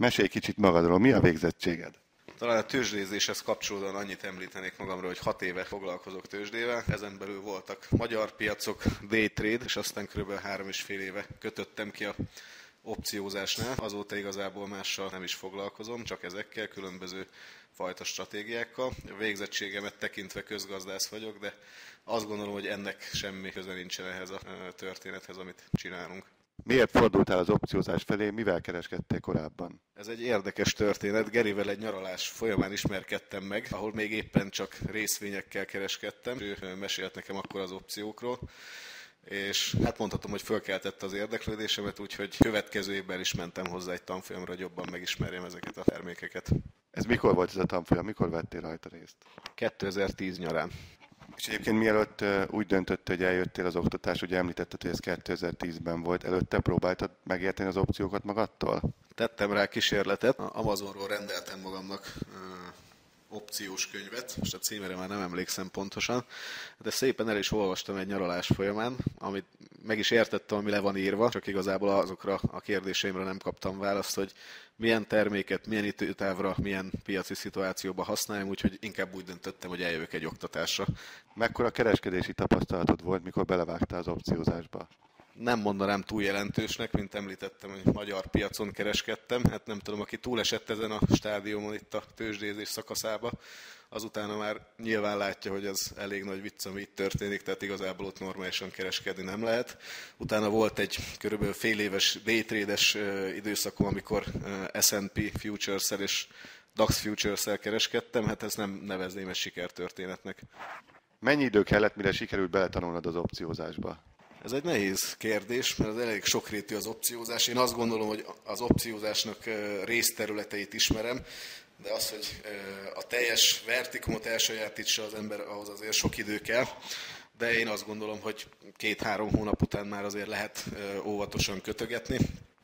Mesélj kicsit magadról, mi a végzettséged? Talán a tőzsdézéshez kapcsolódóan annyit említenék magamról, hogy 6 éve foglalkozok tőzsdével. Ezen belül voltak magyar piacok, day trade, és aztán kb. 3,5 éve kötöttem ki a opciózásnál. Azóta igazából mással nem is foglalkozom, csak ezekkel, különböző fajta stratégiákkal. A végzettségemet tekintve közgazdász vagyok, de azt gondolom, hogy ennek semmi köze nincsen ehhez a történethez, amit csinálunk. Miért fordultál az opciózás felé, mivel kereskedtél korábban? Ez egy érdekes történet. Gerivel egy nyaralás folyamán ismerkedtem meg, ahol még éppen csak részvényekkel kereskedtem. Ő mesélt nekem akkor az opciókról, és hát mondhatom, hogy fölkeltette az érdeklődésemet, úgyhogy következő évben is mentem hozzá egy tanfolyamra, hogy jobban megismerjem ezeket a termékeket. Ez mikor volt ez a tanfolyam, mikor vettél rajta részt? 2010 nyarán. És egyébként mielőtt úgy döntöttél, hogy eljöttél az oktatás, ugye említetted, hogy ez 2010-ben volt, előtte próbáltad megérteni az opciókat magadtól? Tettem rá kísérletet, Amazonról rendeltem magamnak opciós könyvet, most a címére már nem emlékszem pontosan, de szépen el is olvastam egy nyaralás folyamán, amit meg is értettem, ami le van írva, csak igazából azokra a kérdéseimre nem kaptam választ, hogy milyen terméket, milyen időtávra, milyen piaci szituációban használjam, úgyhogy inkább úgy döntöttem, hogy eljövök egy oktatásra. Mekkora kereskedési tapasztalatod volt, mikor belevágtál az opciózásba? Nem mondanám túl jelentősnek, mint említettem, hogy magyar piacon kereskedtem. Hát nem tudom, aki túlesett ezen a stádiumon itt a tőzsdézés szakaszába, azutána már nyilván látja, hogy ez elég nagy vicc, ami itt történik, tehát igazából ott normálisan kereskedni nem lehet. Utána volt egy körülbelül fél éves daytrade-es időszakom, amikor S&P Futures-szel és DAX Futures-szel kereskedtem, hát ezt nem nevezném egy sikertörténetnek. Mennyi idő kellett, mire sikerült beletanulnod az opciózásba? Ez egy nehéz kérdés, mert az elég sokrétű az opciózás. Én azt gondolom, hogy az opciózásnak részterületeit ismerem, de az, hogy a teljes vertikumot elsajátítsa az ember, ahhoz azért sok idő kell. De én azt gondolom, hogy 2-3 hónap után már azért lehet óvatosan kötögetni,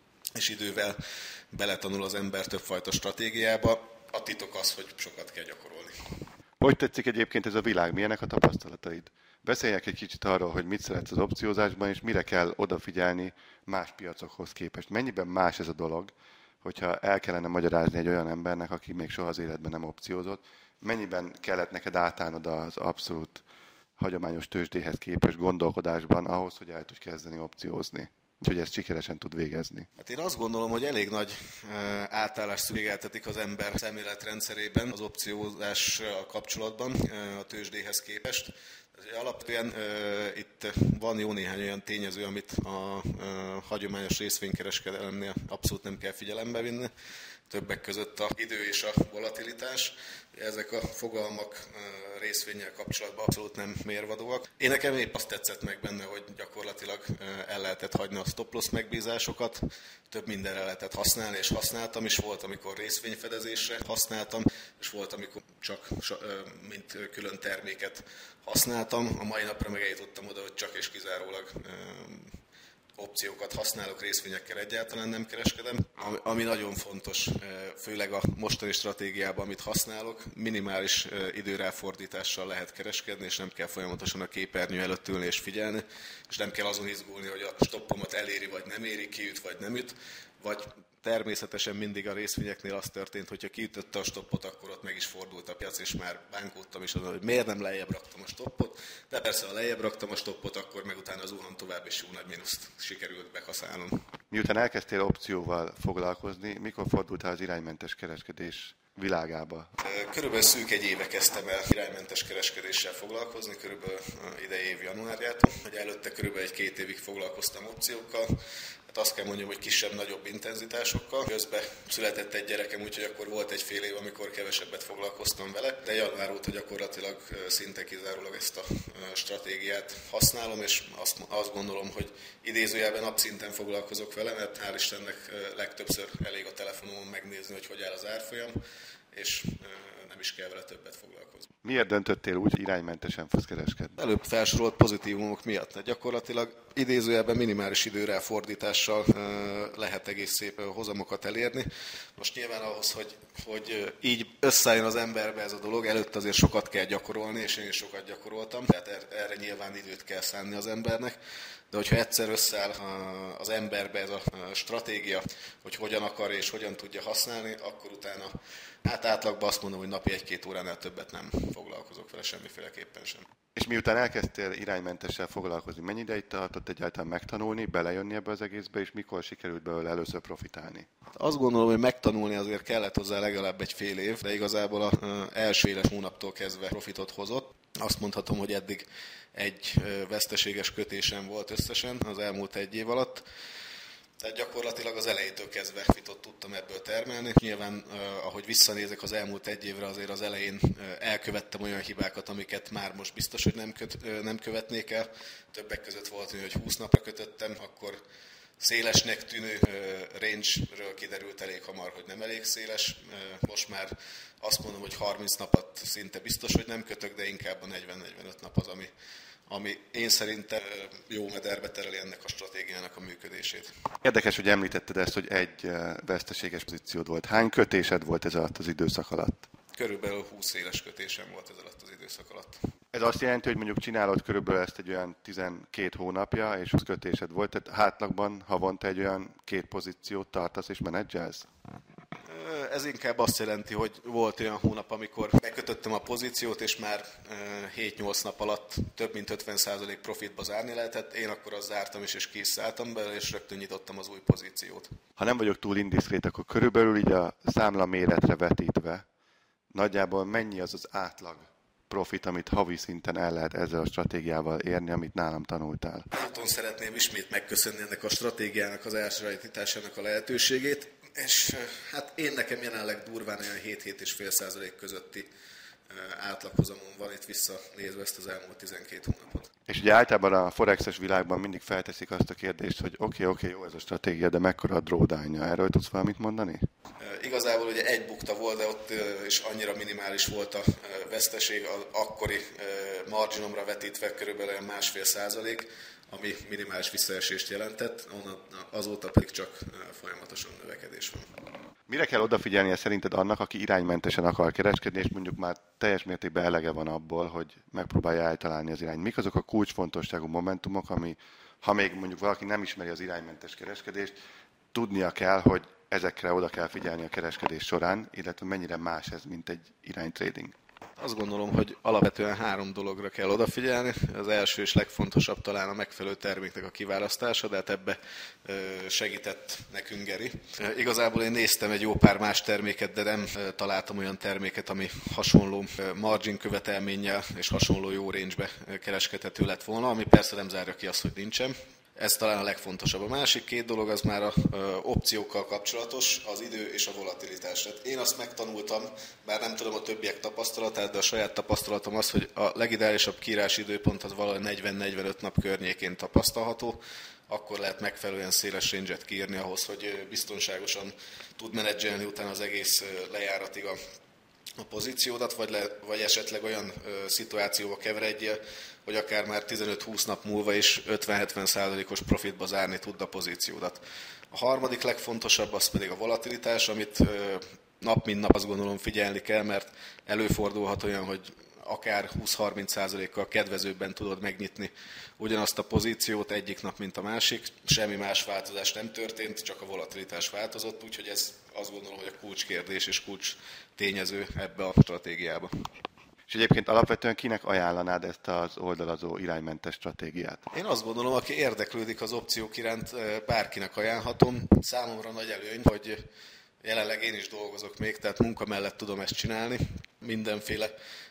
és idővel beletanul az ember többfajta stratégiába. A titok az, hogy sokat kell gyakorolni. Hogy tetszik egyébként ez a világ? Milyenek a tapasztalataid? Beszéljek egy kicsit arról, hogy mit szeretsz az opciózásban, és mire kell odafigyelni más piacokhoz képest. Mennyiben más ez a dolog, hogyha el kellene magyarázni egy olyan embernek, aki még soha az életben nem opciózott, mennyiben kellett neked átállnod az abszolút hagyományos tőzsdéhez képest gondolkodásban ahhoz, hogy el tudj kezdeni opciózni, hogy ezt sikeresen tud végezni? Hát én azt gondolom, hogy elég nagy átállást szükségeltetik az ember szemléletrendszerében az opciózással kapcsolatban a tőzsdéhez képest. Alapvetően itt van jó néhány olyan tényező, amit a hagyományos részvénykereskedelemnél abszolút nem kell figyelembe vinni. Többek között az idő és a volatilitás. Ezek a fogalmak részvénnyel kapcsolatban abszolút nem mérvadóak. Én nekem épp azt tetszett meg benne, hogy gyakorlatilag el lehetett hagyni a stop-loss megbízásokat, több mindenre lehetett használni, és használtam is. Volt, amikor részvényfedezésre használtam, és volt, amikor csak mint külön terméket használtam. A mai napra meg eljutottam oda, hogy csak és kizárólag opciókat használok, részvényekkel egyáltalán nem kereskedem. Ami nagyon fontos, főleg a mostani stratégiában, amit használok, minimális időráfordítással lehet kereskedni, és nem kell folyamatosan a képernyő előtt ülni és figyelni, és nem kell azon izgulni, hogy a stoppomat eléri vagy nem éri, kiüt vagy nem üt, vagy természetesen mindig a részvényeknél az történt, hogyha kiütötte a stoppot, akkor ott meg is fordult a piac, és már bánkódtam is azon, hogy miért nem lejjebb raktam a stoppot. De persze, ha lejjebb raktam a stoppot, akkor meg utána zuhant tovább, és jó nagy mínuszt sikerült bekaszálnom. Miután elkezdtél opcióval foglalkozni, mikor fordultál az iránymentes kereskedés világába? Körülbelül szűk egy éve kezdtem el iránymentes kereskedéssel foglalkozni, körülbelül idei év januárjától, hogy előtte körülbelül 1-2 évig foglalkoztam opciókkal. Hát azt kell mondjam, hogy kisebb-nagyobb intenzitásokkal. Közben született egy gyerekem, úgyhogy akkor volt egy fél év, amikor kevesebbet foglalkoztam vele, de január óta gyakorlatilag szinte kizárólag ezt a stratégiát használom, és azt gondolom, hogy idézőjelben napszinten foglalkozok vele, mert hál' Istennek legtöbbször elég a telefonomon megnézni, hogy áll az árfolyam, és nem is kell vele többet foglalkozni. Miért döntöttél úgy, hogy iránymentesen fogsz kereskedni? Előbb felsorolt pozitívumok miatt, mert gyakorlatilag idézőjelben minimális időráfordítással lehet egész szép hozamokat elérni. Most nyilván ahhoz, hogy így összeálljon az emberbe ez a dolog, előtt azért sokat kell gyakorolni, és én is sokat gyakoroltam, tehát erre nyilván időt kell szánni az embernek. De hogyha egyszer összeáll az emberbe ez a stratégia, hogy hogyan akar és hogyan tudja használni, akkor utána átlagban azt mondom, hogy napi 1-2 óránál többet nem foglalkozok vele semmiféleképpen sem. És miután elkezdtél iránymentessel foglalkozni, mennyi ideig tartott egyáltalán megtanulni, belejönni ebbe az egészbe, és mikor sikerült belőle először profitálni? Azt gondolom, hogy megtanulni azért kellett hozzá legalább egy fél év, de igazából az első éles hónaptól kezdve profitot hozott. Azt mondhatom, hogy eddig egy veszteséges kötésem volt összesen az elmúlt 1 év alatt. Tehát gyakorlatilag az elejétől kezdve profitot tudtam ebből termelni. Nyilván, ahogy visszanézek az elmúlt 1 évre, azért az elején elkövettem olyan hibákat, amiket már most biztos, hogy nem követnék el. Többek között volt, hogy 20 napra kötöttem, akkor szélesnek tűnő range-ről kiderült elég hamar, hogy nem elég széles. Most már azt mondom, hogy 30 napot szinte biztos, hogy nem kötök, de inkább a 40-45 nap az, ami én szerintem jó mederbe tereli ennek a stratégiának a működését. Érdekes, hogy említetted ezt, hogy egy veszteséges pozíciód volt. Hány kötésed volt ez alatt az időszak alatt? Körülbelül 20 éles kötésem volt ez alatt az időszak alatt. Ez azt jelenti, hogy mondjuk csinálod körülbelül ezt egy olyan 12 hónapja, és 20 kötésed volt, tehát átlagban havonta egy olyan 2 pozíciót tartasz és menedzselsz? Ez inkább azt jelenti, hogy volt olyan hónap, amikor bekötöttem a pozíciót, és már 7-8 nap alatt több mint 50% profitba zárni lehetett. Én akkor azt zártam is, és ki is szálltam belőle, és rögtön nyitottam az új pozíciót. Ha nem vagyok túl indiszkrét, akkor körülbelül így a számla méretre vetítve, nagyjából mennyi az az átlag profit, amit havi szinten el lehet ezzel a stratégiával érni, amit nálam tanultál? Úton szeretném ismét megköszönni ennek a stratégiának az elsajátításának a lehetőségét, és hát én nekem jelenleg durván olyan 7-7,5% közötti átlaghozamon van itt visszanézve ezt az elmúlt 12 hónapot. És ugye általában a forexes világban mindig felteszik azt a kérdést, hogy oké, jó ez a stratégia, de mekkora a drawdown-ja? Erről tudsz valamit mondani? Igazából ugye egy bukta volt, de ott is annyira minimális volt a veszteség, az akkori marginomra vetítve körülbelül 1,5%, ami minimális visszaesést jelentett, azóta pedig csak folyamatosan növekedés van. Mire kell odafigyelnie szerinted annak, aki iránymentesen akar kereskedni, és mondjuk már teljes mértékben elege van abból, hogy megpróbálja eltalálni az irányt? Mik azok a kulcsfontosságú momentumok, ami, ha még mondjuk valaki nem ismeri az iránymentes kereskedést, tudnia kell, hogy ezekre oda kell figyelni a kereskedés során, illetve mennyire más ez, mint egy iránytrading? Azt gondolom, hogy alapvetően 3 dologra kell odafigyelni. Az első és legfontosabb talán a megfelelő terméknek a kiválasztása, de hát ebbe segített nekünk Geri. Igazából én néztem egy jó pár más terméket, de nem találtam olyan terméket, ami hasonló margin követelménnyel és hasonló jó range-be kereskedhető lett volna, ami persze nem zárja ki azt, hogy nincsen. Ez talán a legfontosabb. A másik 2 dolog az már a opciókkal kapcsolatos, az idő és a volatilitás. Tehát én azt megtanultam, bár nem tudom a többiek tapasztalatát, de a saját tapasztalatom az, hogy a legideálisabb kiírási időpont az valahogy 40-45 nap környékén tapasztalható. Akkor lehet megfelelően széles range-et kiírni ahhoz, hogy biztonságosan tud menedzselni utána az egész lejáratig a pozíciódat, vagy esetleg olyan szituációba keveredjél, hogy akár már 15-20 nap múlva is 50-70%-os profitba zárni tud a pozíciódat. A harmadik legfontosabb az pedig a volatilitás, amit nap mint nap azt gondolom figyelni kell, mert előfordulhat olyan, hogy akár 20-30%-kal kedvezőbben tudod megnyitni ugyanazt a pozíciót egyik nap, mint a másik. Semmi más változás nem történt, csak a volatilitás változott, úgyhogy ez azt gondolom, hogy a kulcskérdés és kulcs tényező ebbe a stratégiába. És egyébként alapvetően kinek ajánlanád ezt az oldalazó iránymentes stratégiát? Én azt gondolom, aki érdeklődik az opciók iránt, bárkinek ajánlhatom. Számomra nagy előny, hogy jelenleg én is dolgozok még, tehát munka mellett tudom ezt csinálni. Mindenféle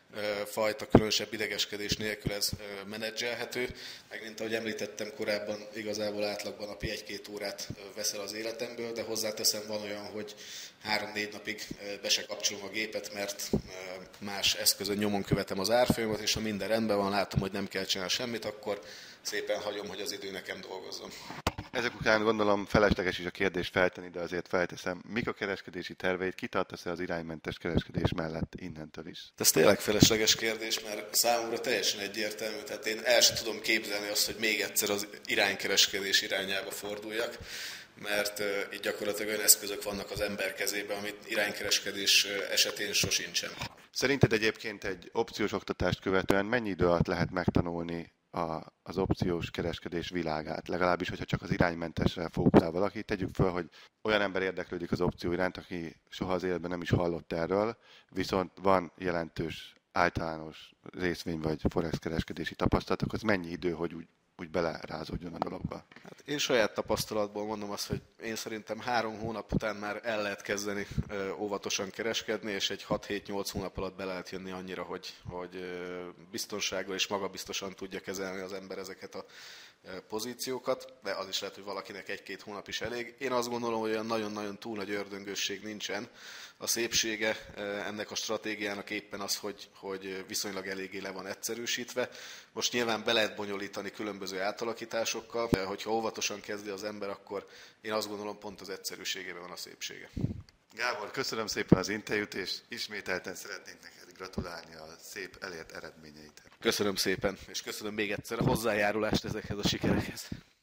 fajta különösebb idegeskedés nélkül ez menedzselhető. Meg mint ahogy említettem korábban, igazából átlagban napi 1-2 órát veszel az életemből, de hozzáteszem, van olyan, hogy 3-4 napig be se kapcsolom a gépet, mert más eszközön nyomon követem az árfolyamat, és ha minden rendben van, látom, hogy nem kell csinálni semmit, akkor szépen hagyom, hogy az idő nekem dolgozzon. Ezek után gondolom felesleges is a kérdést feltenni, de azért felteszem. Mik a kereskedési terveid? Kitartasz-e az iránymentes kereskedés mellett innentől is? Ez tényleg felesleges kérdés, mert számomra teljesen egyértelmű. Tehát én el sem tudom képzelni azt, hogy még egyszer az iránykereskedés irányába forduljak, mert itt gyakorlatilag olyan eszközök vannak az ember kezében, amit iránykereskedés esetén sosincsen. Szerinted egyébként egy opciós oktatást követően mennyi idő alatt lehet megtanulni az opciós kereskedés világát? Legalábbis, hogyha csak az iránymentesre fókuszál valaki. Tegyük föl, hogy olyan ember érdeklődik az opció iránt, aki soha az életben nem is hallott erről, viszont van jelentős általános részvény vagy forex kereskedési tapasztalatok, az mennyi idő, hogy úgy belerázódjon a dologba? Hát én saját tapasztalatból mondom azt, hogy én szerintem 3 hónap után már el lehet kezdeni óvatosan kereskedni, és egy 6-7-8 hónap alatt be lehet jönni annyira, hogy biztonsággal és magabiztosan tudja kezelni az ember ezeket a pozíciókat, de az is lehet, hogy valakinek 1-2 hónap is elég. Én azt gondolom, hogy olyan nagyon-nagyon túl nagy ördöngösség nincsen. A szépsége ennek a stratégiának éppen az, hogy viszonylag eléggé le van egyszerűsítve. Most nyilván be lehet bonyolítani különböző átalakításokkal, de hogyha óvatosan kezdi az ember, akkor én azt gondolom, pont az egyszerűségében van a szépsége. Gábor, köszönöm szépen az interjút, és ismételten szeretnénk neked gratulálni a szép elért eredményeidhez. Köszönöm szépen, és köszönöm még egyszer a hozzájárulást ezekhez a sikerekhez.